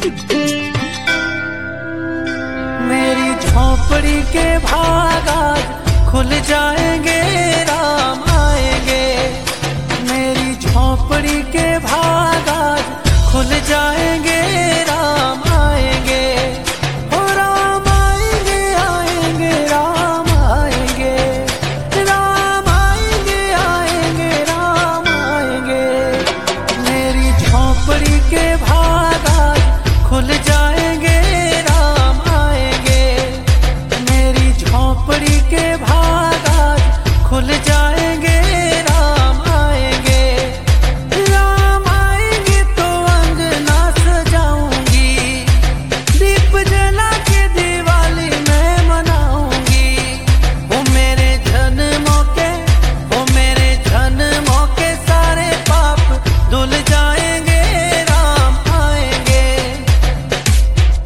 मेरी झोपड़ी के भाग आज खुल जाएंगे, राम आएंगे। मेरी झोपड़ी के भाग